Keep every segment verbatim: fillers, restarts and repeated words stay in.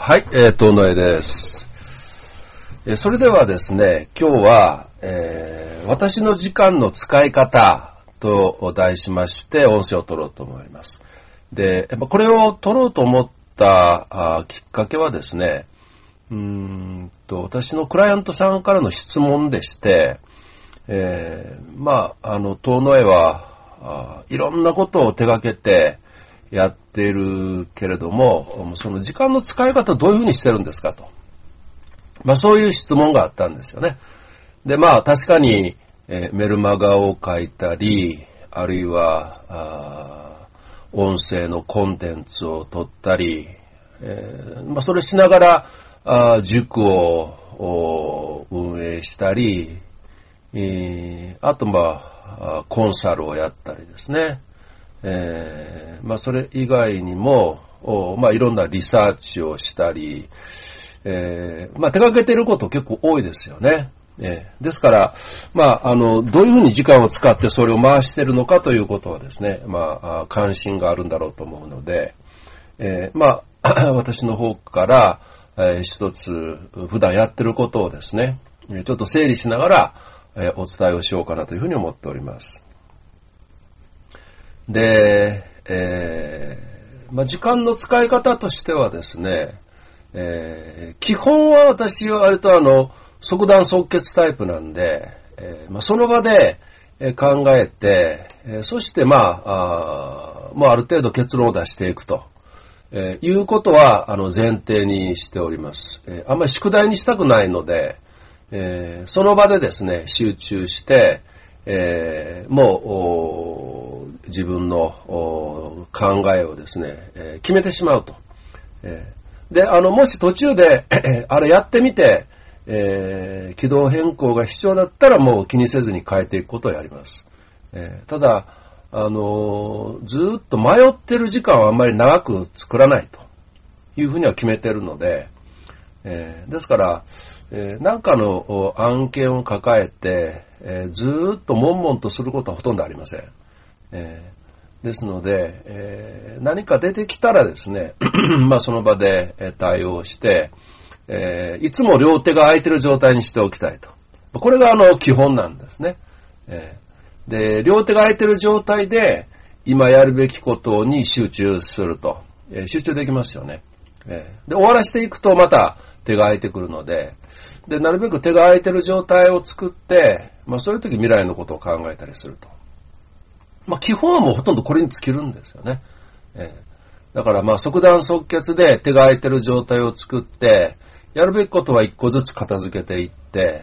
はい、えー、遠野江です。えー、それではですね、今日は、えー、私の時間の使い方と題しまして音声を取ろうと思います。で、これを取ろうと思ったきっかけはですね、うーんと私のクライアントさんからの質問でして、えー、まあ、あの、遠野江はあいろんなことを手掛けてやっているけれども、その時間の使い方どういうふうにしてるんですかと。まあそういう質問があったんですよね。で、まあ確かに、えー、メルマガを書いたり、あるいは、あ音声のコンテンツを取ったり、えー、まあそれしながら、あ塾を運営したり、えー、あとまあ、コンサルをやったりですね。えー、まあそれ以外にも、まあいろんなリサーチをしたり、えー、まあ手掛けていること結構多いですよね。えー、ですから、まああの、どういうふうに時間を使ってそれを回しているのかということはですね、まあ関心があるんだろうと思うので、えー、まあ私の方から、えー、一つ普段やってることをですね、ちょっと整理しながら、えー、お伝えをしようかなというふうに思っております。で、えーまあ、時間の使い方としてはですね、えー、基本は私は割とあの即断即決タイプなんで、えーまあ、その場で考えて、えー、そしてまあ、あ, まあある程度結論を出していくと、えー、いうことはあの前提にしております。えー、あんまり宿題にしたくないので、えー、その場でですね集中して、えー、もう自分の考えをですね、えー、決めてしまうと。えー、で、あの、もし途中で、あれやってみて、えー、軌道変更が必要だったらもう気にせずに変えていくことをやります。えー、ただ、あのー、ずーっと迷ってる時間はあんまり長く作らないというふうには決めてるので、えー、ですから、えー、なんかの案件を抱えて、えー、ずーっと悶々とすることはほとんどありません。えー、ですので、えー、何か出てきたらですね、まあその場で対応して、えー、いつも両手が空いてる状態にしておきたいと。これがあの基本なんですね。えー、で、両手が空いてる状態で今やるべきことに集中すると。えー、集中できますよね。えー、で、終わらせていくとまた手が空いてくるので、で、なるべく手が空いてる状態を作って、まあそういう時未来のことを考えたりすると。まあ基本はもうほとんどこれに尽きるんですよね。えー、だからまあ即断即決で手が空いてる状態を作って、やるべきことは一個ずつ片付けていって、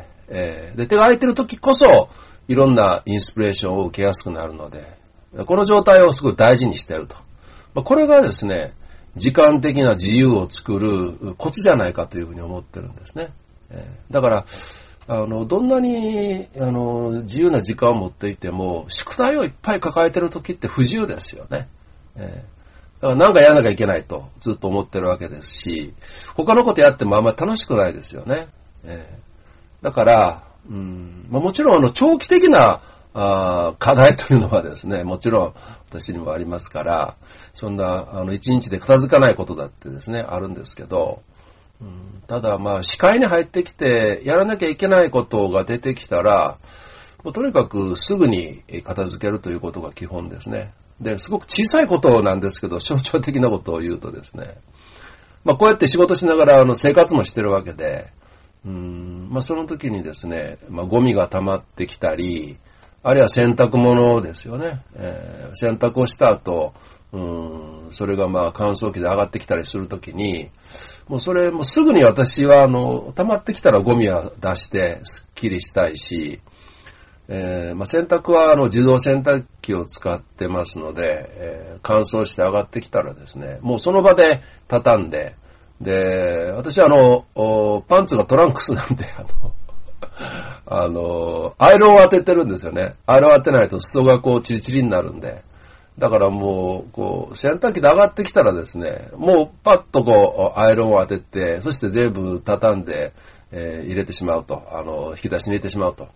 えー、で手が空いてる時こそいろんなインスピレーションを受けやすくなるので、この状態をすごい大事にしていると。まあ、これがですね、時間的な自由を作るコツじゃないかというふうに思ってるんですね。えー、だから、あの、どんなに、あの、自由な時間を持っていても、宿題をいっぱい抱えてる時って不自由ですよね。えー、だから何かやらなきゃいけないとずっと思ってるわけですし、他のことやってもあんまり楽しくないですよね。えー、だから、うんまあ、もちろんあの、長期的なあ課題というのはですね、もちろん私にもありますから、そんな、あの、一日で片付かないことだってですね、あるんですけど、うん、ただまあ視界に入ってきてやらなきゃいけないことが出てきたらもうとにかくすぐに片付けるということが基本ですね。ですごく小さいことなんですけど象徴的なことを言うとですね、まあこうやって仕事しながらあの生活もしてるわけで、うんまあその時にですね、まあゴミが溜まってきたり、あるいは洗濯物ですよね、えー、洗濯をした後、うんそれがまあ乾燥機で上がってきたりするときにもうそれもすぐに私はあの溜まってきたらゴミは出してスッキリしたいし、えーまあ、洗濯はあの自動洗濯機を使ってますので、えー、乾燥して上がってきたらですねもうその場で畳んで、で私はあのパンツがトランクスなんであのあのアイロンを当ててるんですよね。アイロンを当てないと裾がこうチリチリになるんで、だからもう、こう、洗濯機で上がってきたらですね、もうパッとこう、アイロンを当てて、そして全部畳んで、えー、入れてしまうと。あの、引き出しに入れてしまうと。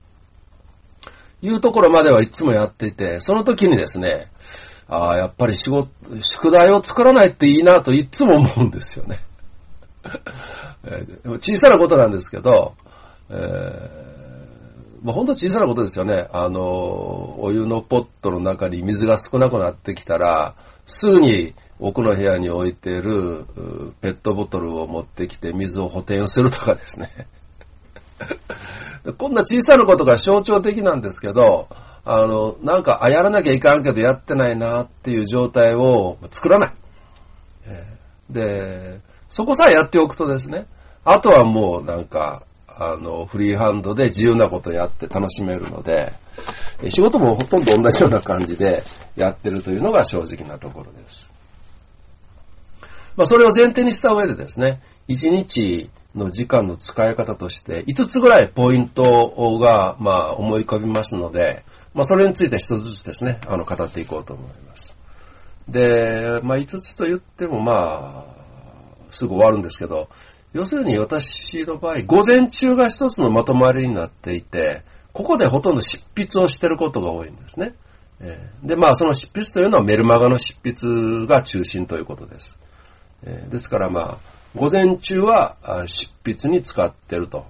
いうところまではいつもやっていて、その時にですね、ああ、やっぱり仕事、宿題を作らないっていいなといつも思うんですよね。 えー、小さなことなんですけど、えーまあ、本当小さなことですよね。あの、お湯のポットの中に水が少なくなってきたら、すぐに奥の部屋に置いているペットボトルを持ってきて水を補填するとかですね。こんな小さなことが象徴的なんですけど、あの、なんか、あ、やらなきゃいかんけどやってないなっていう状態を作らない。で、そこさえやっておくとですね、あとはもうなんか、あの、フリーハンドで自由なことをやって楽しめるので、仕事もほとんど同じような感じでやってるというのが正直なところです。まあ、それを前提にした上でですね、一日の時間の使い方としていつつぐらいポイントが、まあ、思い浮かびますので、まあ、それについて一つずつですね、あの、語っていこうと思います。で、まあ、いつつと言っても、まあ、すぐ終わるんですけど、要するに私の場合、午前中が一つのまとまりになっていて、ここでほとんど執筆をしていることが多いんですね。で、まあ、その執筆というのはメルマガの執筆が中心ということです。ですから、まあ、午前中は執筆に使っていると。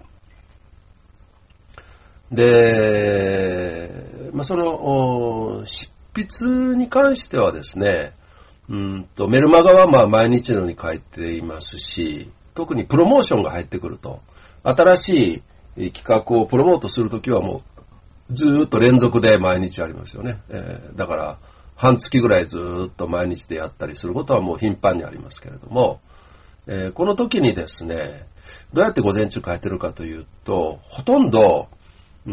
で、まあ、その、執筆に関してはですね、うんとメルマガはまあ毎日のように書いていますし、特にプロモーションが入ってくると、新しい企画をプロモートするときはもうずーっと連続で毎日ありますよね。えー、だから半月ぐらいずーっと毎日でやったりすることはもう頻繁にありますけれども、えー、この時にですね、どうやって午前中書いてるかというと、ほとんど、うん、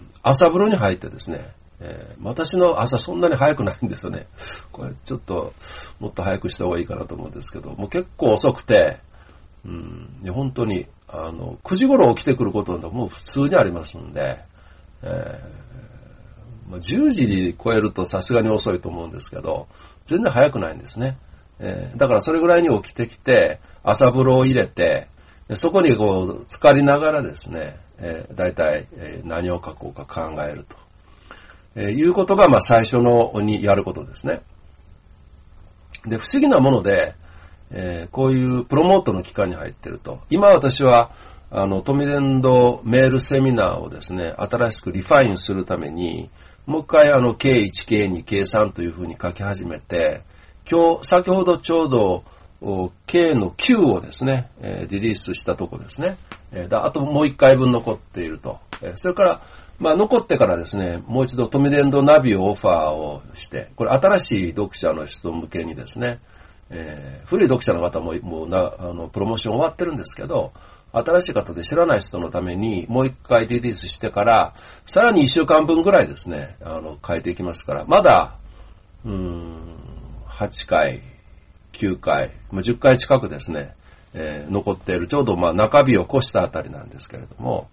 朝風呂に入ってですね、えー、私の朝そんなに早くないんですよね。これちょっともっと早くした方がいいかなと思うんですけど、もう結構遅くて、うん、本当にあのくじ頃起きてくることはもう普通にありますんで、えーまあ、じゅうじ超えるとさすがに遅いと思うんですけど、全然早くないんですね。えー、だからそれぐらいに起きてきて、朝風呂を入れて、そこにこう浸かりながらですね、えー、だいたい何を書こうか考えると。えー、いうことが、まあ、最初のにやることですね。で、不思議なもので、えー、こういうプロモートの期間に入っていると。今私は、あの、トミデンドメールセミナーをですね、新しくリファインするために、もう一回あの、ケーワン、ケーツー、ケースリー というふうに書き始めて、今日、先ほどちょうど、K のきゅうをですね、えー、リリースしたとこですね。えー、だあともう一回分残っていると。えー、それから、まあ、残ってからですね、もう一度トミデンドナビをオファーをして、これ新しい読者の人向けにですね、えー、古い読者の方ももうなあのプロモーション終わってるんですけど、新しい方で知らない人のためにもう一回リリースしてから、さらに一週間分ぐらいですね、あの変えていきますから、まだ、うーん、はちかい、きゅうかい、じゅっかい近くですね、えー、残っている、ちょうどまあ中日を越したあたりなんですけれども、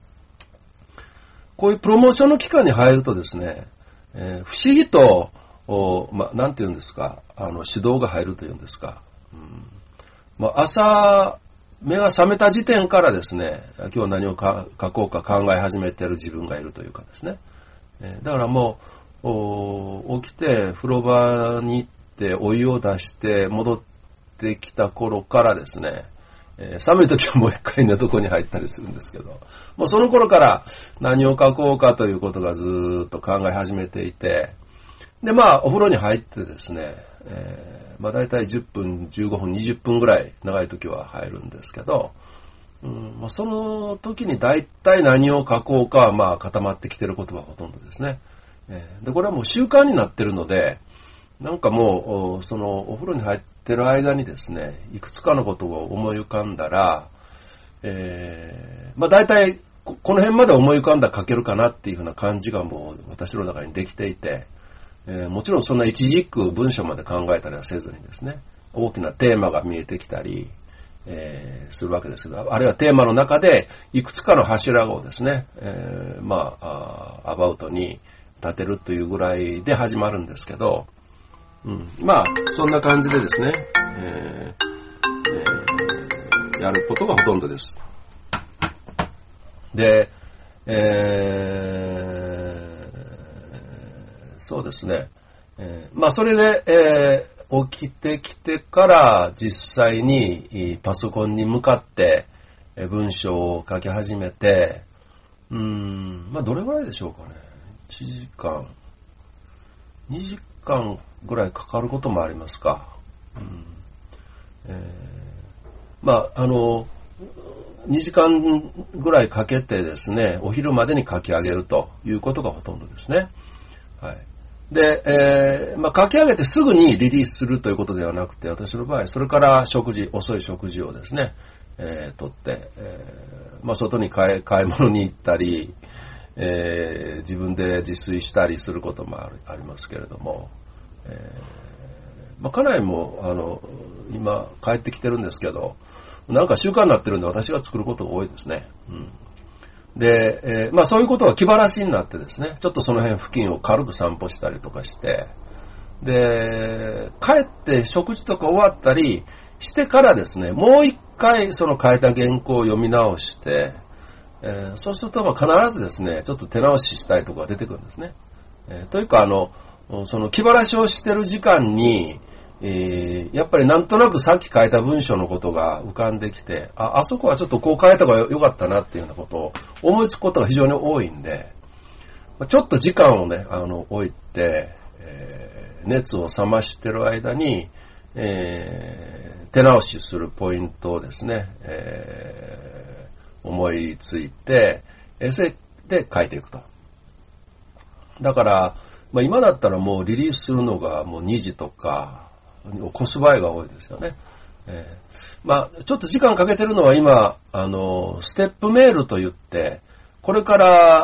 こういうプロモーションの期間に入るとですね、えー、不思議と、まあ、なんて言うんですか、あの指導が入るというんですか、うんまあ、朝目が覚めた時点からですね、今日何をか書こうか考え始めている自分がいるというかですね、えー、だからもう起きて風呂場に行ってお湯を出して戻ってきた頃からですね、えー、寒い時はもう一回寝床に入ったりするんですけど、もうその頃から何を書こうかということがずーっと考え始めていて、で、まあ、お風呂に入ってですね、えー、まあ、だいたいじゅっぷん、じゅうごふん、にじゅっぷんぐらい、長い時は入るんですけど、うんまあ、その時にだいたい何を書こうかは、まあ、固まってきてることがほとんどですね。えー、で、これはもう習慣になってるので、なんかもう、その、お風呂に入ってる間にですね、いくつかのことを思い浮かんだら、えー、まあ、だいたいこの辺まで思い浮かんだら書けるかなっていうふうな感じがもう私の中にできていて、えー、もちろんそんな一字一句文章まで考えたりはせずにですね、大きなテーマが見えてきたり、えー、するわけですけど、あるいはテーマの中でいくつかの柱をですね、えー、まあ、あアバウトに立てるというぐらいで始まるんですけど、うん、まあ、そんな感じでですね、えーえー、やることがほとんどです。で、えー、そうですね、えー、まあそれで、え起きてきてから実際にパソコンに向かって文章を書き始めて、うーん、まあどれぐらいでしょうかね。いちじかん、にじかんぐらいかかることもありますか。うんえー、まあ、あの、にじかんぐらいかけてですね、お昼までに書き上げるということがほとんどですね。はい。で、えー、まあ、書き上げてすぐにリリースするということではなくて、私の場合、それから食事、遅い食事をですね、えー、とって、えー、まあ、外に買い、買い物に行ったり、えー、自分で自炊したりすることもある、ありますけれども、えー、まあ、家内も、あの、今帰ってきてるんですけど、なんか習慣になってるんで私が作ることが多いですね。うん、で、えー、まあそういうことが気晴らしになってですね、ちょっとその辺付近を軽く散歩したりとかして、で、帰って食事とか終わったりしてからですね、もう一回その書いた原稿を読み直して、えー、そうするとまあ必ずですね、ちょっと手直ししたいところが出てくるんですね。えー、というかあの、その気晴らしをしてる時間に、えー、やっぱりなんとなくさっき書いた文章のことが浮かんできて、あ、あそこはちょっとこう書いた方がよかったなっていうようなことを思いつくことが非常に多いんで、ちょっと時間をね、あの、置いて、えー、熱を冷ましてる間に、えー、手直しするポイントをですね、えー、思いついて、それで書いていくと。だから、まあ、今だったらもうリリースするのがもうにじとか、起こす場合が多いですよね。えー、まあ、ちょっと時間かけてるのは今、あの、ステップメールと言って、これから、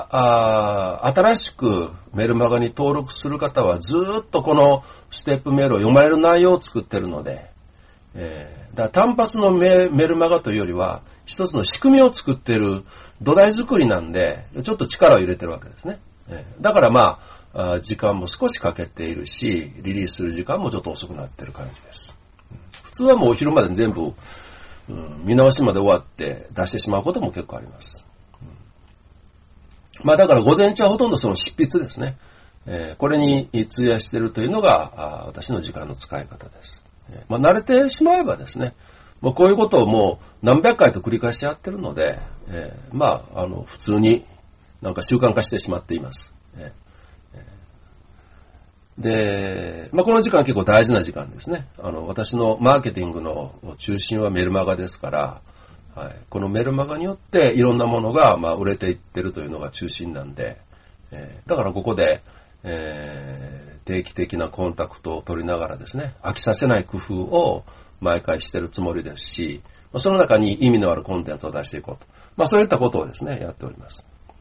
あ新しくメルマガに登録する方はずーっとこのステップメールを読まれる内容を作ってるので、えー、だから単発の メ, メルマガというよりは、一つの仕組みを作っている土台作りなんで、ちょっと力を入れてるわけですね。えー、だからまあ、時間も少しかけているし、リリースする時間もちょっと遅くなっている感じです。普通はもうお昼までに全部、うん、見直しまで終わって出してしまうことも結構あります。うん、まあだから午前中はほとんどその執筆ですね。えー、これに費やしているというのが私の時間の使い方です。えー、まあ慣れてしまえばですね、もうこういうことをもう何百回と繰り返しやってるので、えー、まああの普通になんか習慣化してしまっています。えーで、まあ、この時間は結構大事な時間ですね。あの、私のマーケティングの中心はメルマガですから、はい、このメルマガによっていろんなものが、まあ、売れていってるというのが中心なんで、えー、だからここで、えー、定期的なコンタクトを取りながらですね、飽きさせない工夫を毎回してるつもりですし、その中に意味のあるコンテンツを出していこうと。まあ、そういったことをですね、やっております。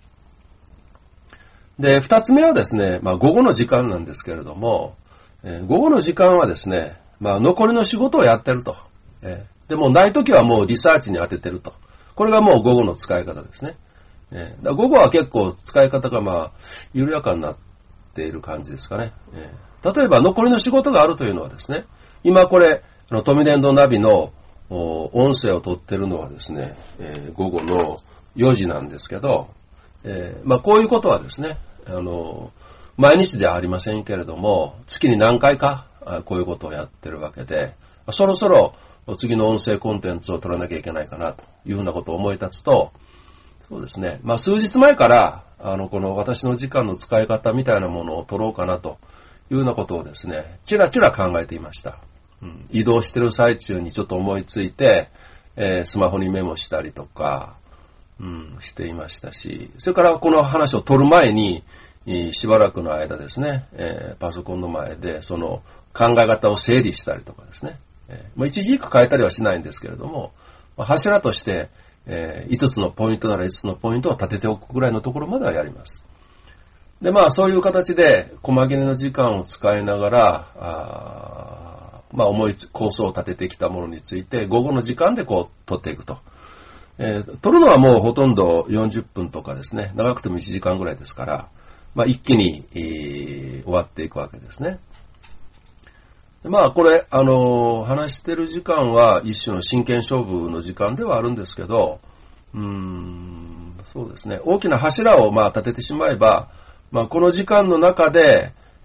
で、二つ目はですね、まあ、午後の時間なんですけれども、えー、午後の時間はですね、まあ、残りの仕事をやってると。えー、でも、ないときはもうリサーチに当ててると。これがもう午後の使い方ですね。えー、だ午後は結構使い方がまあ、緩やかになっている感じですかね。えー、例えば、残りの仕事があるというのはですね、今これ、あの、トミデンドナビの音声を取ってるのはですね、えー、午後のよじなんですけど、えー、まあこういうことはですね、あの、毎日ではありませんけれども、月に何回かこういうことをやってるわけで、そろそろ次の音声コンテンツを取らなきゃいけないかなというふうなことを思い立つと、そうですね、まあ数日前から、あの、この私の時間の使い方みたいなものを取ろうかなというようなことをですね、ちらちら考えていました。うん、移動してる最中にちょっと思いついて、えー、スマホにメモしたりとか、うん、していましたし、それからこの話を取る前に、しばらくの間ですね、えー、パソコンの前でその考え方を整理したりとかですね、えー、まあ、一字一句変えたりはしないんですけれども、まあ、柱として、えー、いつつのポイントならいつつのポイントを立てておくぐらいのところまではやります。で、まあそういう形で細切れの時間を使いながら、あまあ思い構想を立ててきたものについて午後の時間でこう取っていくと。えー、撮るのはもうほとんどよんじゅっぷんとかですね、長くてもいちじかんぐらいですから、まあ一気に、えー、終わっていくわけですね。でまあこれ、あのー、話してる時間は一種の真剣勝負の時間ではあるんですけど、うーん、そうですね、大きな柱をまあ立ててしまえば、まあこの時間の中で、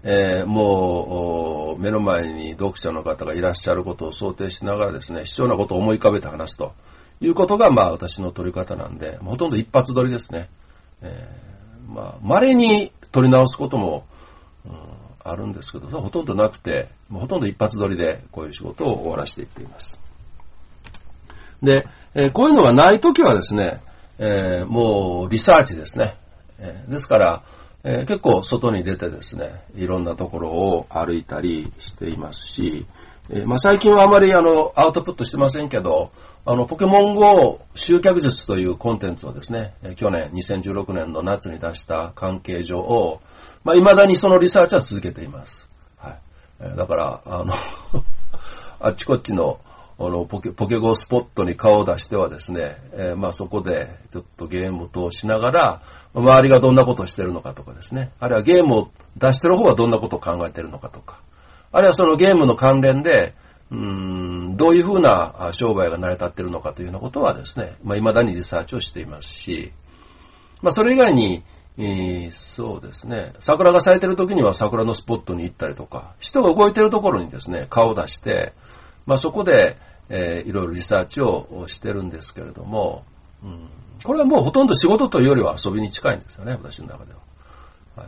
えー、もう、目の前に読者の方がいらっしゃることを想定しながらですね、必要なことを思い浮かべて話すということが、まあ私の撮り方なんで、ほとんど一発撮りですね。えー、まあ、稀に撮り直すことも、うん、あるんですけど、ほとんどなくて、もうほとんど一発撮りでこういう仕事を終わらせていっています。で、えー、こういうのがないときはですね、えー、もうリサーチですね。えー、ですから、えー、結構外に出てですね、いろんなところを歩いたりしていますし、えーまあ、最近はあまりあのアウトプットしてませんけど、あのポケモン ゴー 集客術というコンテンツをですね、えー、去年にせんじゅうろくねんの夏に出した関係上を、まあ、未だにそのリサーチは続けています。はい。えー、だから、あの、あっちこっちのあのポケ、ポケゴースポットに顔を出してはですね、えー、まあそこでちょっとゲームを通しながら、周りがどんなことをしてるのかとかですね、あるいはゲームを出してる方はどんなことを考えてるのかとか、あるいはそのゲームの関連で、うーん、どういうふうな商売が成り立っているのかというようなことはですね、まあ未だにリサーチをしていますし、まあそれ以外に、えー、そうですね、桜が咲いてる時には桜のスポットに行ったりとか、人が動いてるところにですね、顔を出して、まあそこで、えー、いろいろリサーチをしてるんですけれども、うん、これはもうほとんど仕事というよりは遊びに近いんですよね、私の中では。はい、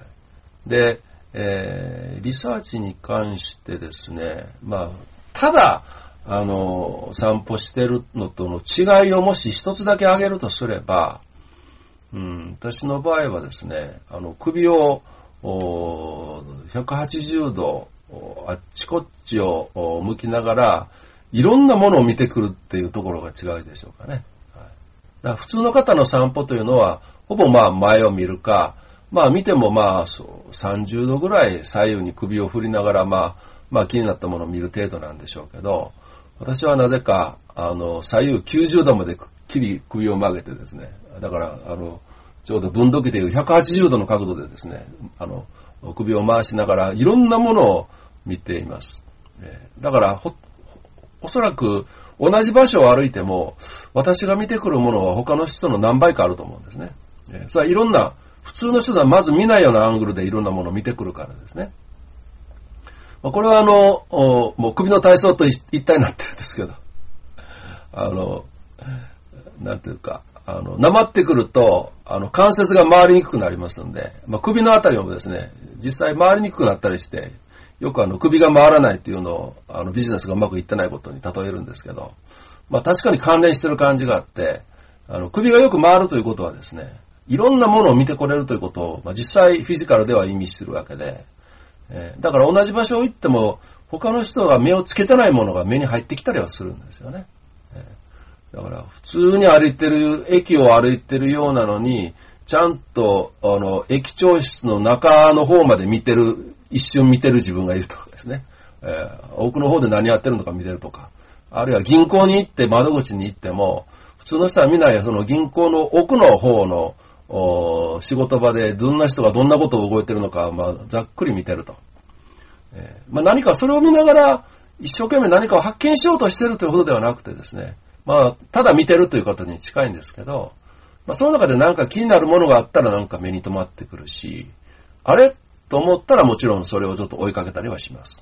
で、えー、リサーチに関してですね、まあ、ただ、あの、散歩してるのとの違いをもし一つだけ挙げるとすれば、うん、私の場合はですね、あの、首をひゃくはちじゅうどあっちこっちを向きながら、いろんなものを見てくるっていうところが違うでしょうかね。はい、だから普通の方の散歩というのは、ほぼまあ前を見るか、まあ見てもまあそうさんじゅうどぐらい左右に首を振りながら、まあ、まあ気になったものを見る程度なんでしょうけど、私はなぜか、あの、左右きゅうじゅうどまできり首を曲げてですね、だから、あの、ちょうど分度器でいうひゃくはちじゅうどの角度でですね、あの、首を回しながらいろんなものを見ています。だからほ、おそらく同じ場所を歩いても、私が見てくるものは他の人の何倍かあると思うんですね。それはいろんな、普通の人はまず見ないようなアングルでいろんなものを見てくるからですね。これはあの、もう首の体操と一体になってるんですけど、あの、なんていうか、あの、なまってくると、あの、関節が回りにくくなりますんで、まあ、首のあたりもですね、実際回りにくくなったりして、よくあの、首が回らないっていうのを、あの、ビジネスがうまくいってないことに例えるんですけど、まあ、確かに関連してる感じがあって、あの、首がよく回るということはですね、いろんなものを見てこれるということを、まあ、実際フィジカルでは意味してるわけで、えー、だから同じ場所を行っても、他の人が目をつけてないものが目に入ってきたりはするんですよね。だから普通に歩いてる、駅を歩いてるようなのに、ちゃんと、あの、駅長室の中の方まで見てる、一瞬見てる自分がいるとかですね。えー、奥の方で何やってるのか見てるとか。あるいは銀行に行って窓口に行っても、普通の人は見ないその銀行の奥の方の仕事場でどんな人がどんなことを動いてるのか、まあ、ざっくり見てると。えーまあ、何かそれを見ながら、一生懸命何かを発見しようとしてるというほどではなくてですね、まあ、ただ見てるということに近いんですけど、まあ、その中で何か気になるものがあったらなんか目に留まってくるし、あれと思ったらもちろんそれをちょっと追いかけたりはします。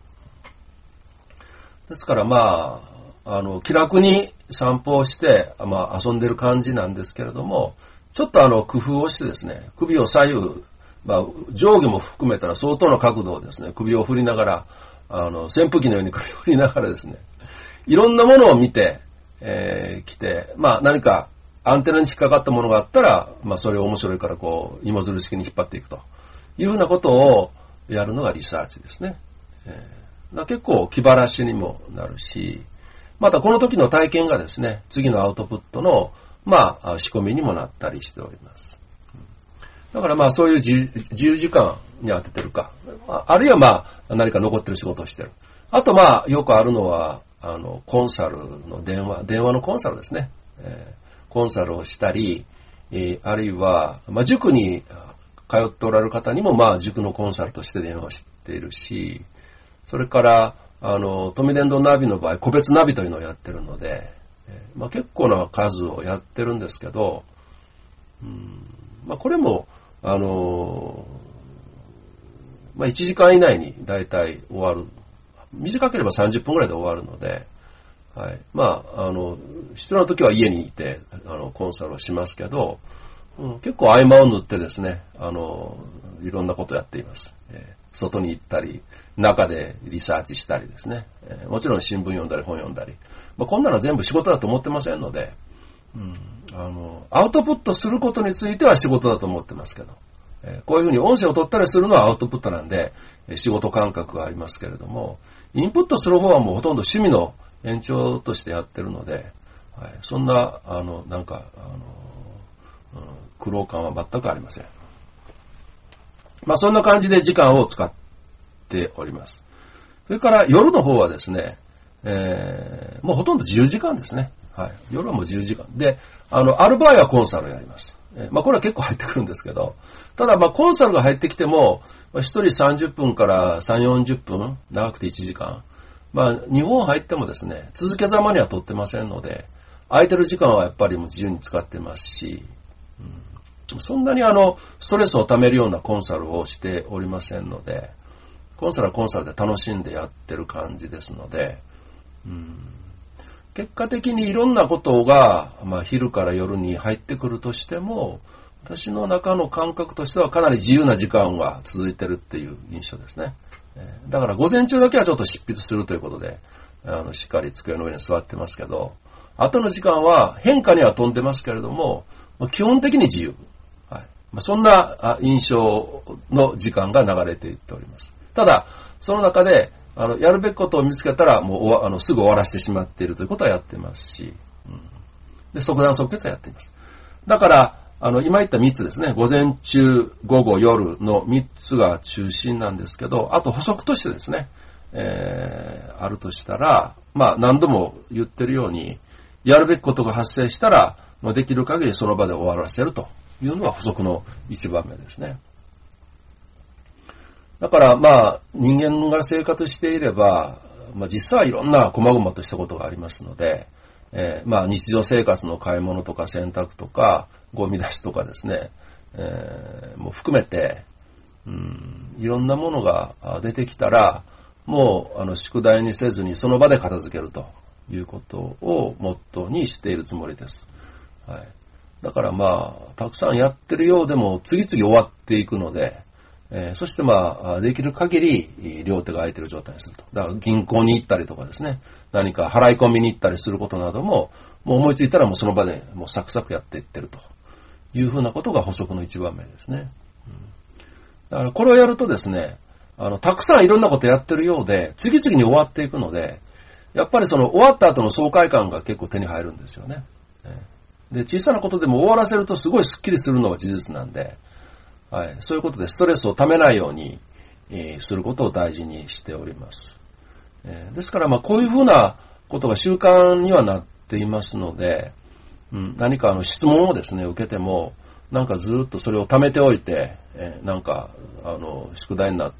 ですからまあ、あの、気楽に散歩をして、まあ遊んでる感じなんですけれども、ちょっとあの、工夫をしてですね、首を左右、まあ、上下も含めたら相当な角度をですね、首を振りながら、あの、扇風機のように首を振りながらですね、いろんなものを見て、えー、来て、まあ何かアンテナに引っかかったものがあったら、まあそれを面白いからこう、芋づる式に引っ張っていくというふうなことをやるのがリサーチですね。えー、だ結構気晴らしにもなるし、またこの時の体験がですね、次のアウトプットの、まあ仕込みにもなったりしております。だからまあそういう自由時間に当ててるか、あるいはまあ何か残ってる仕事をしてる。あとまあよくあるのは、あの、コンサルの電話、電話のコンサルですね。えー、コンサルをしたり、えー、あるいは、まあ、塾に通っておられる方にも、まあ、塾のコンサルとして電話をしているし、それから、あの、富電動ナビの場合、個別ナビというのをやってるので、えーまあ、結構な数をやってるんですけど、うんまあ、これも、あの、 まあいちじかん以内にだいたい終わる。短ければさんじゅっぷんぐらいで終わるので、はい。まあ、あの、必要な時は家にいて、あの、コンサルをしますけど、うん、結構合間を縫ってですね、あの、いろんなことをやっています。えー、外に行ったり、中でリサーチしたりですね、えー、もちろん新聞読んだり本読んだり、まあ、こんなのは全部仕事だと思ってませんので、うん、あの、アウトプットすることについては仕事だと思ってますけど、えー、こういうふうに音声を取ったりするのはアウトプットなんで、えー、仕事感覚がありますけれども、インプットする方はもうほとんど趣味の延長としてやってるので、はい、そんな、あの、なんか、あの、うん、苦労感は全くありません。まあそんな感じで時間を使っております。それから夜の方はですね、えー、もうほとんど自由時間ですね。はい。夜はもう自由時間。で、あの、ある場合はコンサルをやります。えー、まあこれは結構入ってくるんですけど、ただまあコンサルが入ってきても、一人さんじゅっぷんからさんじゅう、よんじゅっぷん、長くていちじかん。まあ日本入ってもですね、続けざまには取ってませんので、空いてる時間はやっぱりもう自由に使ってますし、うん、そんなにあの、ストレスを溜めるようなコンサルをしておりませんので、コンサルはコンサルで楽しんでやってる感じですので、うん、結果的にいろんなことが、まあ、昼から夜に入ってくるとしても、私の中の感覚としてはかなり自由な時間が続いてるっていう印象ですね。だから午前中だけはちょっと執筆するということで、あのしっかり机の上に座ってますけど、後の時間は変化には飛んでますけれども、基本的に自由。はい、まあ、そんな印象の時間が流れていっております。ただ、その中で、あの、やるべきことを見つけたら、もうおわ、あの、すぐ終わらせてしまっているということはやってますし、うん、で、即断即決はやっています。だから、あの、今言ったみっつですね、午前中、午後、夜のみっつが中心なんですけど、あと補足としてですね、えー、あるとしたら、まあ、何度も言ってるように、やるべきことが発生したら、まあ、できる限りその場で終わらせるというのが補足の一番目ですね。だからまあ人間が生活していれば、まあ、実際はいろんな細々としたことがありますので、えー、まあ日常生活の買い物とか洗濯とかゴミ出しとかですね、えー、もう含めて、うん、いろんなものが出てきたらもうあの宿題にせずにその場で片付けるということをモットーにしているつもりです。はい、だからまあたくさんやってるようでも次々終わっていくので、えー、そしてまあ、できる限り両手が空いている状態にすると。だから銀行に行ったりとかですね、何か払い込みに行ったりすることなども、もう思いついたらもうその場でもうサクサクやっていってるというふうなことが補足の一番目ですね。うん、だからこれをやるとですね、あの、たくさんいろんなことやってるようで、次々に終わっていくので、やっぱりその終わった後の爽快感が結構手に入るんですよね。で、小さなことでも終わらせるとすごいスッキリするのは事実なんで、はい、そういうことでストレスをためないように、えー、することを大事にしております。えー、ですから、まあ、こういうふうなことが習慣にはなっていますので、うん、何かあの質問をですね、受けても、なんかずっとそれを溜めておいて、えー、なんか、あの、宿題になって、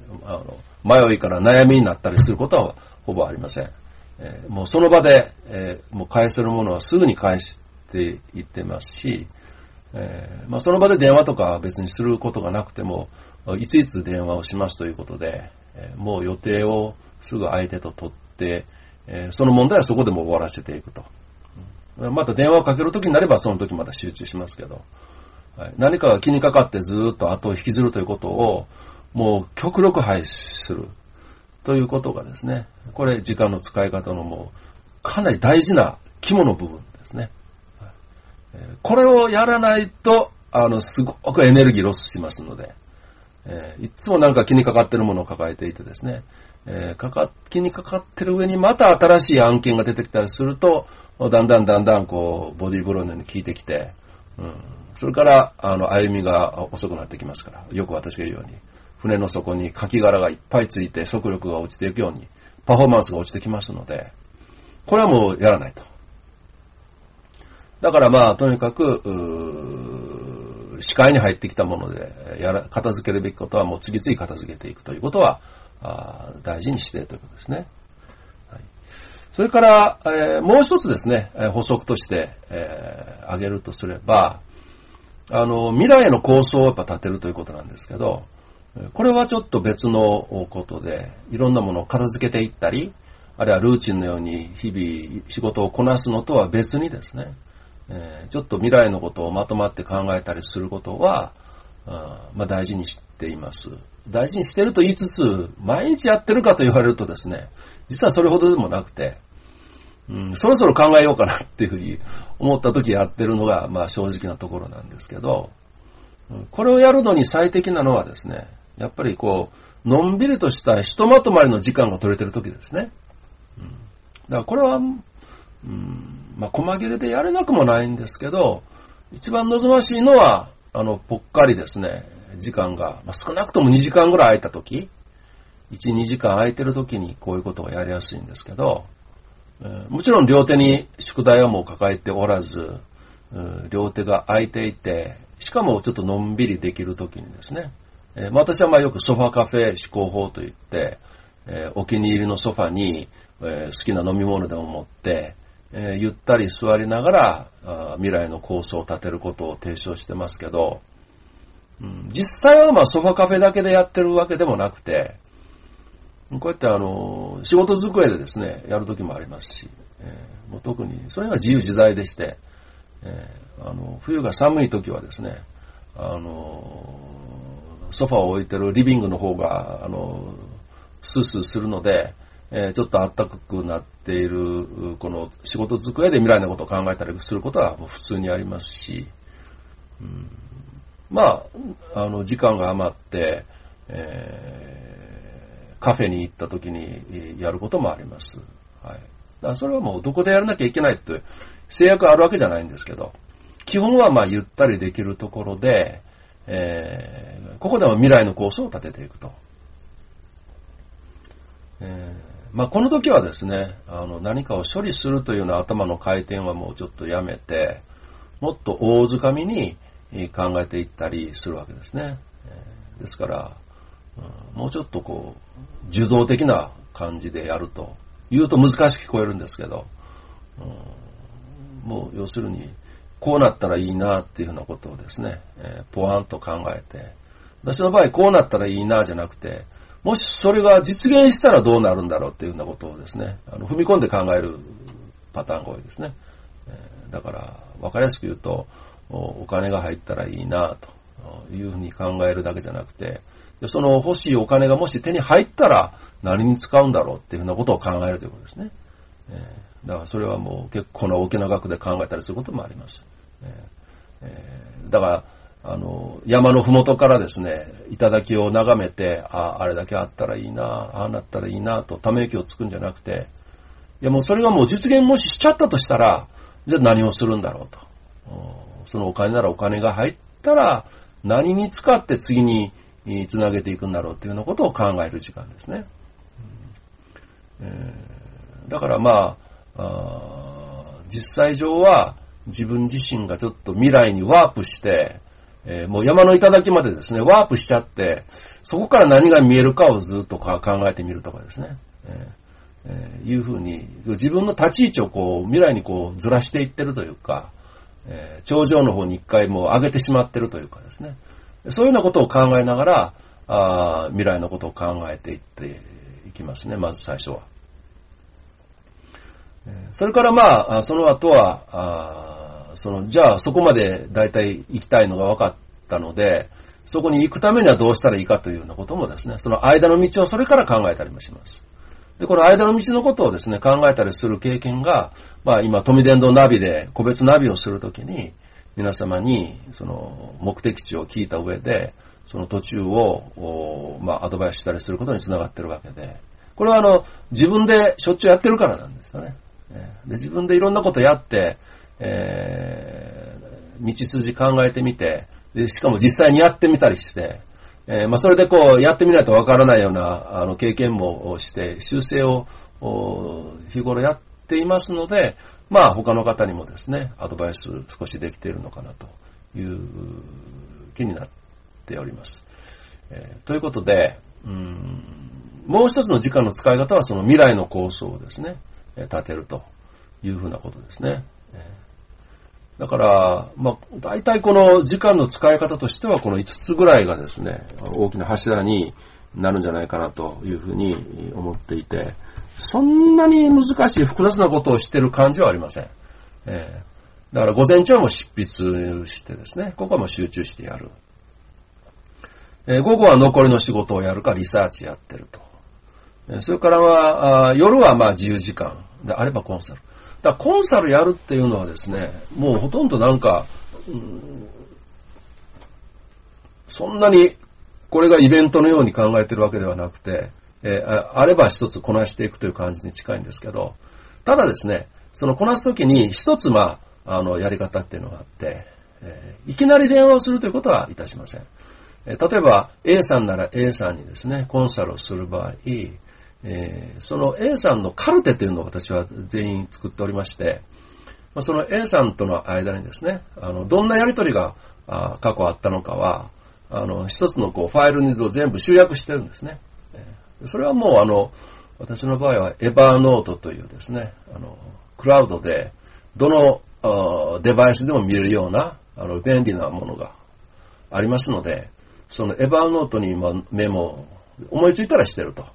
あの、迷いから悩みになったりすることはほぼありません。えー、もうその場で、えー、もう返せるものはすぐに返していってますし、えーまあ、その場で電話とか別にすることがなくても、いついつ電話をしますということで、えー、もう予定をすぐ相手と取って、えー、その問題はそこでも終わらせていくと。また電話をかけるときになればその時また集中しますけど、はい、何かが気にかかってずっと後を引きずるということをもう極力廃止するということがですね、これ時間の使い方のもうかなり大事な肝の部分ですね。これをやらないと、あの、すごくエネルギーロスしますので、えー、いつもなんか気にかかってるものを抱えていてですね、えー、かか気にかかってる上にまた新しい案件が出てきたりすると、だんだんだんだんこう、ボディーブローのように効いてきて、うん、それから、あの、歩みが遅くなってきますから、よく私が言うように、船の底にカキ殻がいっぱいついて速力が落ちていくように、パフォーマンスが落ちてきますので、これはもうやらないと。だからまあ、とにかく、視界に入ってきたもので、やら、片付けるべきことはもう次々片付けていくということは、あ大事にしているということですね。はい、それから、えー、もう一つですね、補足として、えー、挙げるとすれば、あの、未来への構想をやっぱ立てるということなんですけど、 これはちょっと別のことで、いろんなものを片付けていったり、あるいはルーチンのように日々仕事をこなすのとは別にですね、えー、ちょっと未来のことをまとまって考えたりすることは、あまあ、大事にしています。大事にしてると言いつつ、毎日やってるかと言われるとですね、実はそれほどでもなくて、うん、そろそろ考えようかなっていうふうに思った時やってるのが、まあ正直なところなんですけど、これをやるのに最適なのはですね、やっぱりこう、のんびりとしたひとまとまりの時間が取れてる時ですね。うん、だからこれは、うん、まあ細切れでやれなくもないんですけど、一番望ましいのは、あの、ぽっかりですね、時間が、まあ、少なくともにじかんぐらい空いた時、いち、にじかん空いてる時にこういうことがやりやすいんですけど、えー、もちろん両手に宿題はもう抱えておらず、両手が空いていて、しかもちょっとのんびりできるときにですね、えー、私はまあよくソファカフェ思考法といって、えー、お気に入りのソファに、えー、好きな飲み物でも持って、えー、ゆったり座りながらあ未来の構想を立てることを提唱してますけど、うん、実際はまあソファカフェだけでやってるわけでもなくて、こうやってあの仕事机でですねやるときもありますし、えー、もう特にそれは自由自在でして、えー、あの冬が寒いときはですね、あのソファを置いてるリビングの方があのスースーするので、えー、ちょっと暖かくなっているこの仕事机で未来のことを考えたりすることはもう普通にありますし、うん、まああの時間が余って、えー、カフェに行った時にやることもあります。はい。だからそれはもうどこでやらなきゃいけないって制約あるわけじゃないんですけど、基本はまあゆったりできるところで、えー、ここでも未来の構想を立てていくと。えーまあ、この時はですね、あの何かを処理するというような頭の回転はもうちょっとやめて、もっと大掴みに考えていったりするわけですね。えー、ですから、うん、もうちょっとこう受動的な感じでやると言うと難しく聞こえるんですけど、うん、もう要するにこうなったらいいなっていうふうなことをですね、えー、ポワンと考えて、私の場合こうなったらいいなじゃなくて、もしそれが実現したらどうなるんだろうっていうようなことをですね、あの踏み込んで考えるパターンが多いですね。えー、だから分かりやすく言うと、お金が入ったらいいなというふうに考えるだけじゃなくて、その欲しいお金がもし手に入ったら何に使うんだろうっていうふうなことを考えるということですね。えー、だからそれはもう結構な大きな額で考えたりすることもあります。えーえー、だからあの山のふもとからですね、頂を眺めて、あ、あれだけあったらいいな、ああなったらいいなとため息をつくんじゃなくて、いやもうそれがもう実現もししちゃったとしたら、じゃあ何をするんだろうと。そのお金ならお金が入ったら何に使って次につなげていくんだろうっていうようなことを考える時間ですね。うんえー、だからまあ、あ実際上は自分自身がちょっと未来にワープして、えー、もう山の頂までですね、ワープしちゃって、そこから何が見えるかをずっと考えてみるとかですね、えーえー、いうふうに、自分の立ち位置をこう、未来にこうずらしていってるというか、えー、頂上の方に一回もう上げてしまってるというかですね、そういうようなことを考えながら、あ未来のことを考えていっていきますね、まず最初は。それからまあ、その後は、あその、じゃあそこまで大体行きたいのが分かったので、そこに行くためにはどうしたらいいかというようなこともですね、その間の道をそれから考えたりもします。で、この間の道のことをですね、考えたりする経験が、まあ今、富電動ナビで個別ナビをするときに、皆様にその目的地を聞いた上で、その途中を、まあアドバイスしたりすることにつながっているわけで、これはあの、自分でしょっちゅうやってるからなんですよね。で自分でいろんなことやって、えー、道筋考えてみて、でしかも実際にやってみたりして、えーまあ、それでこうやってみないとわからないようなあの経験もして修正を日頃やっていますので、まあ他の方にもですねアドバイス少しできているのかなという気になっております。えー、ということで、うーんもう一つの時間の使い方はその未来の構想をですね立てるというふうなことですね。 だから、まあ、大体この時間の使い方としてはこのいつつぐらいがですね、大きな柱になるんじゃないかなというふうに思っていて、そんなに難しい複雑なことをしてる感じはありません。えー、だから午前中はもう執筆してですね、ここはもう集中してやる。えー、午後は残りの仕事をやるかリサーチやってると。えー、それからは、あ夜はまあ自由時間であればコンサル。だからコンサルやるっていうのはですね、もうほとんどなんか、うん、そんなにこれがイベントのように考えてるわけではなくて、えー、あ, あれば一つこなしていくという感じに近いんですけど、ただですね、そのこなすときに一つまあ、あの、やり方っていうのがあって、えー、いきなり電話をするということはいたしません。えー、例えば A さんなら A さんにですね、コンサルをする場合、えー、その A さんのカルテというのを私は全員作っておりまして、その A さんとの間にですね、あの、どんなやりとりがあ過去あったのかは、あの、一つのこうファイルに全部集約してるんですね。それはもうあの、私の場合はエバーノートというですね、あの、クラウドで、どのデバイスでも見れるような、あの、便利なものがありますので、そのエバーノートにメモ、思いついたらしてると。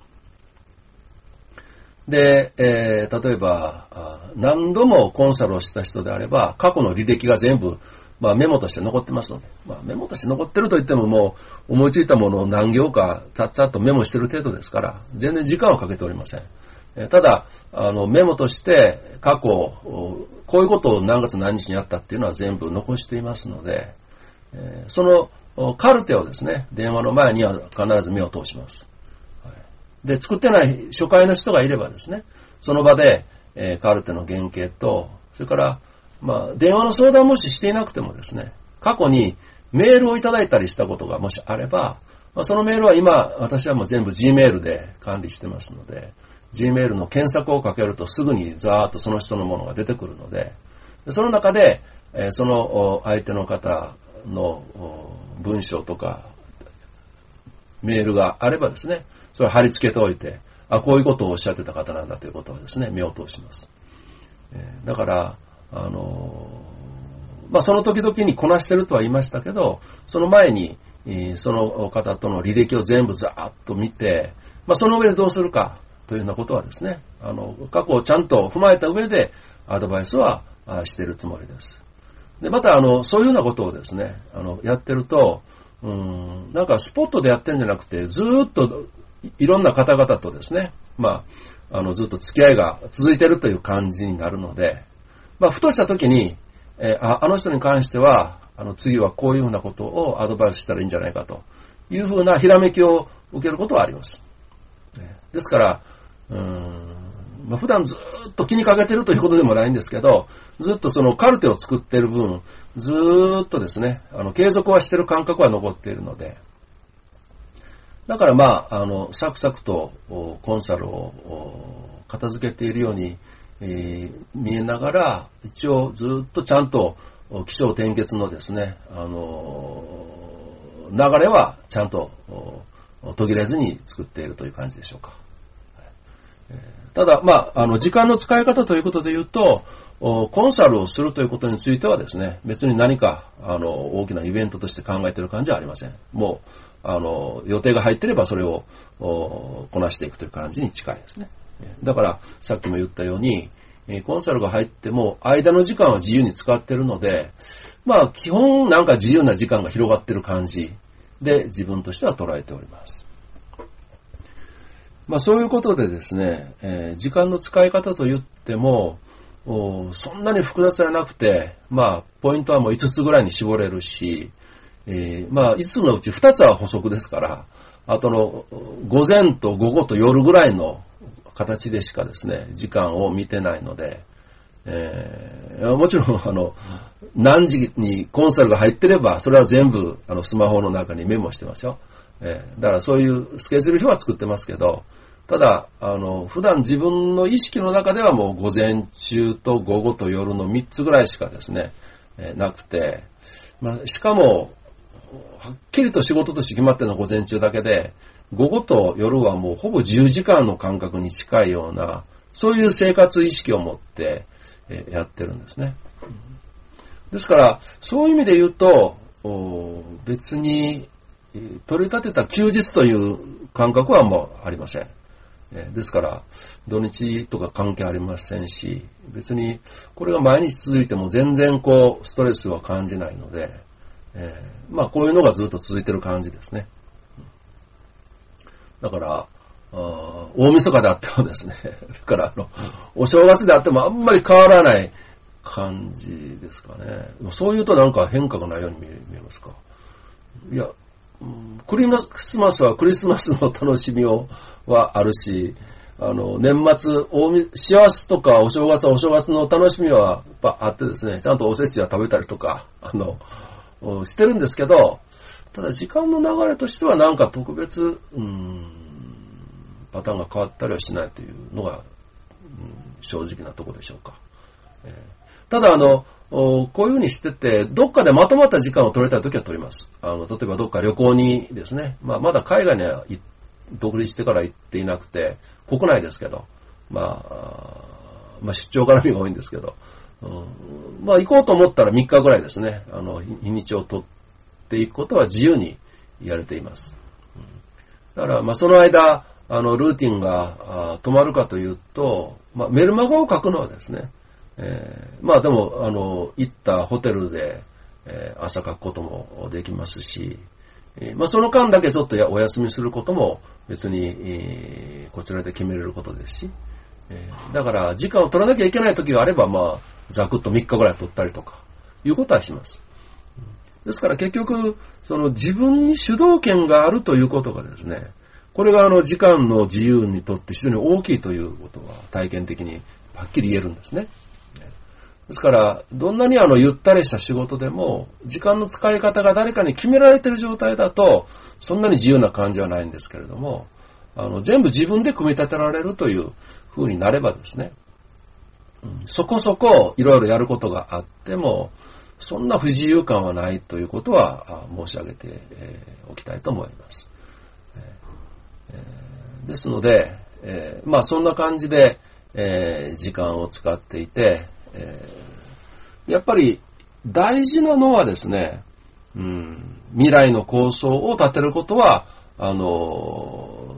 で、えー、例えば、何度もコンサルをした人であれば、過去の履歴が全部、まあ、メモとして残ってますので、まあ、メモとして残ってると言ってももう、思いついたものを何行か、たっちゃっとメモしてる程度ですから、全然時間をかけておりません。えー、ただ、あの、メモとして、過去、こういうことを何月何日にやったっていうのは全部残していますので、えー、そのカルテをですね、電話の前には必ず目を通します。で、作ってない初回の人がいればですね、その場で、えー、カルテの原型と、それから、まあ、電話の相談もししていなくてもですね、過去にメールをいただいたりしたことがもしあれば、まあ、そのメールは今、私はもう全部 Gmail で管理してますので、Gmail の検索をかけるとすぐにザーッとその人のものが出てくるので、その中で、えー、その相手の方の文章とかメールがあればですね、それを貼り付けておいて、あ、こういうことをおっしゃってた方なんだということをですね、目を通します。えー、だから、あのー、まあ、その時々にこなしてるとは言いましたけど、その前に、えー、その方との履歴を全部ざーっと見て、まあ、その上でどうするかというようなことはですね、あの、過去をちゃんと踏まえた上でアドバイスはしているつもりです。で、また、あの、そういうようなことをですね、あの、やってると、うーん、なんかスポットでやってるんじゃなくて、ずーっといろんな方々とですね、まあ、あの、ずっと付き合いが続いているという感じになるので、まあ、ふとした時に、えー、あ、あの人に関しては、あの、次はこういうふうなことをアドバイスしたらいいんじゃないかというふうなひらめきを受けることはあります。ですから、うーん、まあ、普段ずーっと気にかけてるということでもないんですけど、ずっとそのカルテを作っている分、ずーっとですね、あの、継続はしている感覚は残っているので、だからまあ、あの、サクサクとコンサルを片付けているように、えー、見えながら、一応ずっとちゃんと起承転結のですね、あのー、流れはちゃんと途切れずに作っているという感じでしょうか。ただ、まあ、あの、時間の使い方ということで言うと、コンサルをするということについてはですね、別に何か、あの、大きなイベントとして考えている感じはありません。もう、あの、予定が入っていればそれをこなしていくという感じに近いですね。だから、さっきも言ったように、コンサルが入っても、間の時間は自由に使っているので、まあ、基本なんか自由な時間が広がっている感じで、自分としては捉えております。まあ、そういうことでですね、えー、時間の使い方と言っても、そんなに複雑じゃなくて、まあ、ポイントはもういつつぐらいに絞れるし、えー、まあ、いつつのうちふたつは補足ですから、あとの、午前と午後と夜ぐらいの形でしかですね、時間を見てないので、えー、もちろん、あの、何時にコンサルが入ってれば、それは全部、あの、スマホの中にメモしてますよ。えー、だからそういうスケジュール表は作ってますけど、ただ、あの、普段自分の意識の中ではもう午前中と午後と夜のみっつぐらいしかですね、えー、なくて、まあ、しかも、はっきりと仕事として決まってるのは午前中だけで、午後と夜はもうほぼじゅうじかんの間隔に近いような、そういう生活意識を持って、えー、やってるんですね。 ですから、そういう意味で言うと、別に取り立てた休日という感覚はもうありません。ですから、土日とか関係ありませんし、別にこれが毎日続いても全然こう、ストレスは感じないので、えー、まあこういうのがずっと続いてる感じですね。だから、あ大晦日であってもですね、だからあの、お正月であってもあんまり変わらない感じですかね。そう言うとなんか変化がないように見え、見えますか。いや、クリスマスはクリスマスの楽しみをはあるし、あの、年末、大幸せとかお正月はお正月の楽しみはやっぱあってですね、ちゃんとおせちは食べたりとか、あの、してるんですけど、ただ時間の流れとしてはなんか特別、うーん、パターンが変わったりはしないというのが、うん、正直なところでしょうか。えー、ただあの、こういうふうにしてて、どっかでまとまった時間を取れたいときは取ります。あの、例えばどっか旅行にですね、まあ、まだ海外には独立してから行っていなくて、国内ですけど、まあ、まあ、出張絡みが多いんですけど、うん、まあ、行こうと思ったらみっかぐらいですね、あの、日にちを取っていくことは自由にやれています。うん、だから、まあ、その間、あの、ルーティンが止まるかというと、まあ、メルマガを書くのはですね、えー、まあでも、あの、行ったホテルで、えー、朝書くこともできますし、えー、まあその間だけちょっとやお休みすることも別に、えー、こちらで決めれることですし、えー、だから時間を取らなきゃいけない時があれば、まあ、ざくっとみっかぐらい取ったりとか、いうことはします。ですから結局、その自分に主導権があるということがですね、これがあの時間の自由にとって非常に大きいということは体験的にはっきり言えるんですね。ですから、どんなにあのゆったりした仕事でも、時間の使い方が誰かに決められている状態だと、そんなに自由な感じはないんですけれども、あの全部自分で組み立てられるという風になればですね、うん、そこそこいろいろやることがあっても、そんな不自由感はないということは申し上げて、えー、おきたいと思います。えー、ですので、えー、まあそんな感じで、えー、時間を使っていて、えー、やっぱり大事なのはですね、うん、未来の構想を立てることは、あの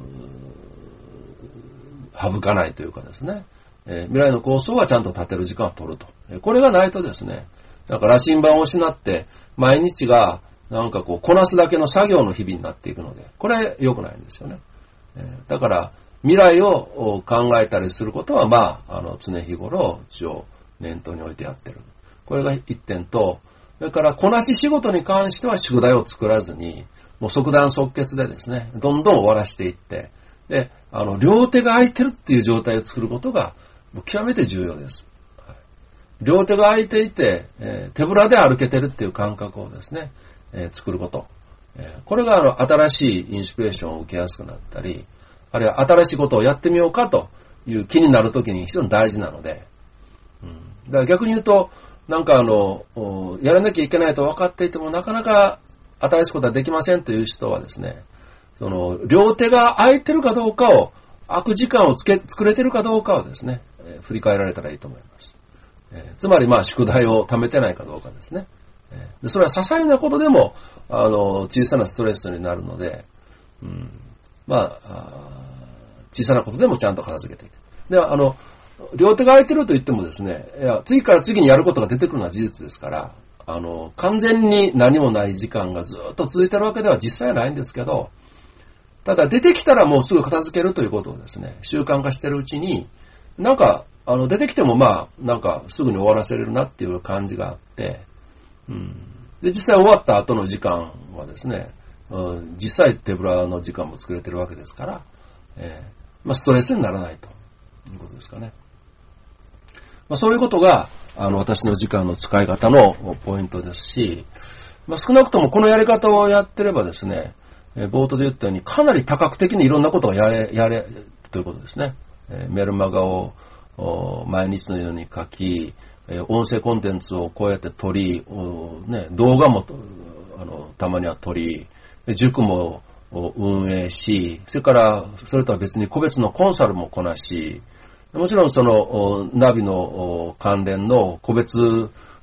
ー、省かないというかですね、えー、未来の構想はちゃんと立てる時間を取ると。これがないとですね、なんか羅針盤を失って毎日がなんかこうこなすだけの作業の日々になっていくので、これ良くないんですよね。えー、だから未来を考えたりすることは、まあ、あの常日頃一応念頭に置いてやってる。これが一点と、それからこなし仕事に関しては宿題を作らずに、もう即断即決でですね、どんどん終わらしていって、で、あの、両手が空いてるっていう状態を作ることが、もう極めて重要です。はい、両手が空いていて、えー、手ぶらで歩けてるっていう感覚をですね、えー、作ること。えー、これがあの、新しいインスピレーションを受けやすくなったり、あるいは新しいことをやってみようかという気になるときに非常に大事なので、うん、だから逆に言うと、なんかあの、やらなきゃいけないと分かっていてもなかなか新しいことはできませんという人はですね、その、両手が空いてるかどうかを、空く時間をつけ、作れてるかどうかをですね、えー、振り返られたらいいと思います。えー、つまりまあ宿題を貯めてないかどうかですね。えー、でそれは些細なことでも、あの、小さなストレスになるので、うん、まあ、小さなことでもちゃんと片付けていく。では、あの、両手が空いてると言ってもですね、いや、次から次にやることが出てくるのは事実ですから、あの、完全に何もない時間がずっと続いてるわけでは実際はないんですけど、ただ出てきたらもうすぐ片付けるということをですね、習慣化してるうちに、なんか、あの、出てきてもまあ、なんかすぐに終わらせれるなっていう感じがあって、うん。で、実際終わった後の時間はですね、うん、実際手ぶらの時間も作れてるわけですから、えー、まあ、ストレスにならないということですかね。まあ、そういうことが、あの、私の時間の使い方のポイントですし、まあ、少なくともこのやり方をやってればですね、えー、冒頭で言ったようにかなり多角的にいろんなことをやれ、やれ、ということですね。えー、メルマガを毎日のように書き、えー、音声コンテンツをこうやって撮り、ね、動画もあのたまには撮り、塾も運営し、それからそれとは別に個別のコンサルもこなし、もちろんそのナビの関連の個別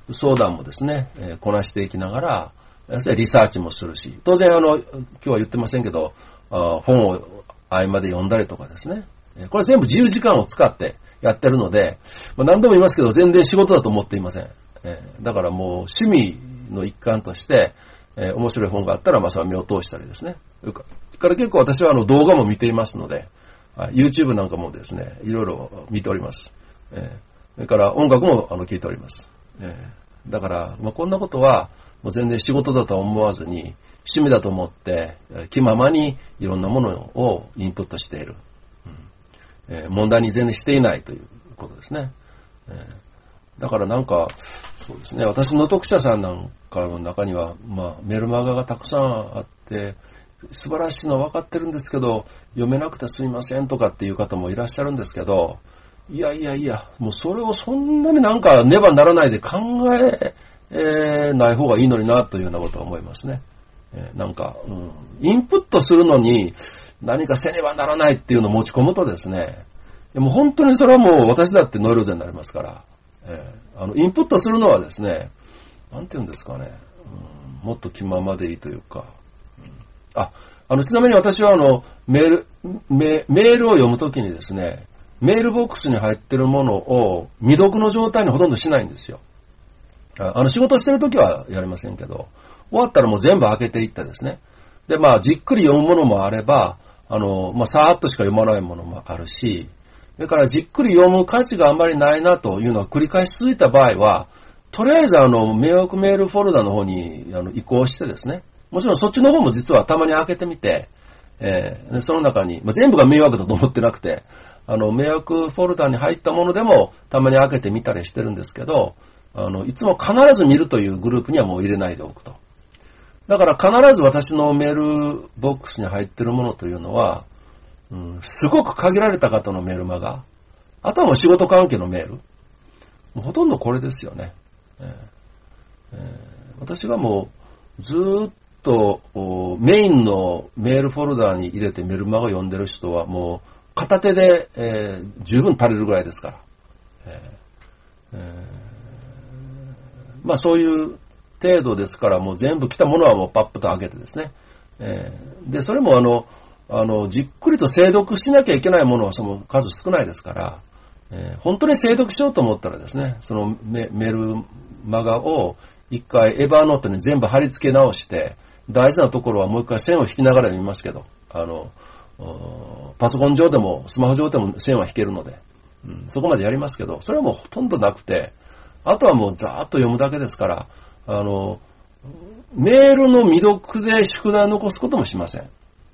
相談もですね、えー、こなしていきながら、リサーチもするし、当然あの、今日は言ってませんけど、あ本を合間で読んだりとかですね。これ全部自由時間を使ってやってるので、まあ、何度も言いますけど、全然仕事だと思っていません。えー、だからもう趣味の一環として、えー、面白い本があったら、まあそれは目を通したりですね。それから結構私はあの動画も見ていますので、YouTube なんかもですね、いろいろ見ております。えー、それから音楽もあの聞いております。えー、だから、まあ、こんなことはもう全然仕事だとは思わずに、趣味だと思って、気ままにいろんなものをインプットしている。うんえー、問題に全然していないということですね。えー、だからなんか、そうですね、私の読者さんなんかの中には、まあ、メルマガがたくさんあって、素晴らしいのは分かってるんですけど、読めなくてすみませんとかっていう方もいらっしゃるんですけど、いやいやいや、もうそれをそんなになんかねばならないで考え、えー、ない方がいいのになというようなことは思いますね。えー、なんか、うん、インプットするのに何かせねばならないっていうのを持ち込むとですね、でも本当にそれはもう私だってノイローゼになりますから、えー、あのインプットするのはですね、なんていうんですかね、うん、もっと気ままでいいというか、あ、あの、ちなみに私はあの、メール、メ、メールを読むときにですね、メールボックスに入ってるものを未読の状態にほとんどしないんですよ。あの、仕事してるときはやりませんけど、終わったらもう全部開けていってですね。で、まあ、じっくり読むものもあれば、あの、まあ、さーっとしか読まないものもあるし、それからじっくり読む価値があんまりないなというのは繰り返し続いた場合は、とりあえずあの、迷惑メールフォルダの方にあの移行してですね、もちろんそっちの方も実はたまに開けてみて、えー、その中に、まあ、全部が迷惑だと思ってなくて、あの、迷惑フォルダに入ったものでもたまに開けてみたりしてるんですけど、あの、いつも必ず見るというグループにはもう入れないでおくと。だから必ず私のメールボックスに入ってるものというのは、うん、すごく限られた方のメールマガ、あとはもう仕事関係のメール、もうほとんどこれですよね。えーえー、私がもうずーっとメインのメールフォルダに入れてメルマガを読んでる人はもう片手で、えー、十分足りるぐらいですから。えーえー、まあそういう程度ですから、もう全部来たものはもうパップと上げてですね。えー、で、それもあの、あの、じっくりと精読しなきゃいけないものはその数少ないですから、えー、本当に精読しようと思ったらですね、その メ, メールマガを一回エバーノートに全部貼り付け直して、大事なところはもう一回線を引きながら読みますけど、あの、パソコン上でもスマホ上でも線は引けるので、うん、そこまでやりますけど、それはもうほとんどなくて、あとはもうざーっと読むだけですから、あの、メールの未読で宿題を残すこともしません。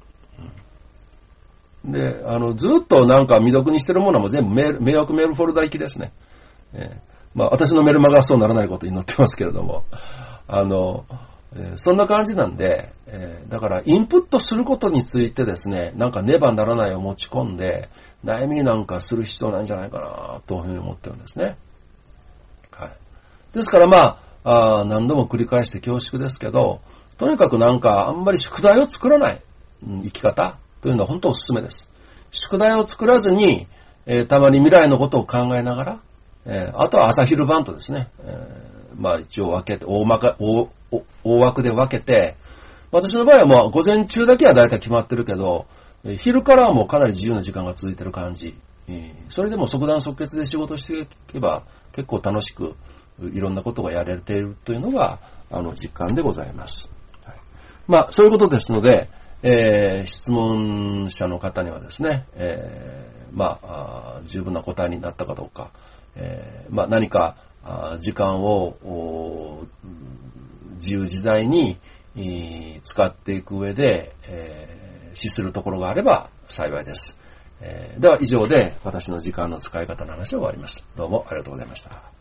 で、あの、ずっとなんか未読にしてるものはもう全部メール、迷惑メールフォルダ行きですね。えー、まあ私のメルマガはそうならないことになってますけれども、あの、えー、そんな感じなんで、えー、だからインプットすることについてですね、なんかねばならないを持ち込んで、悩みになんかする必要ないんじゃないかなというふうに思ってるんですね。はい。ですからまあ、あ何度も繰り返して恐縮ですけど、とにかくなんかあんまり宿題を作らない、うん、生き方というのは本当おすすめです。宿題を作らずに、えー、たまに未来のことを考えながら、えー、あとは朝昼晩とですね、えー、まあ一応分けて、大まか、大、大枠で分けて、私の場合はもう午前中だけは大体決まってるけど、昼からはもうかなり自由な時間が続いてる感じ。それでも即断即決で仕事していけば結構楽しくいろんなことがやれているというのがあの実感でございます。はい、まあそういうことですので、えー、質問者の方にはですね、えー、まあ十分な答えになったかどうか、えー、まあ何か時間を自由自在に使っていく上で、えー、資するところがあれば幸いです。えー、では以上で私の時間の使い方の話を終わります。どうもありがとうございました。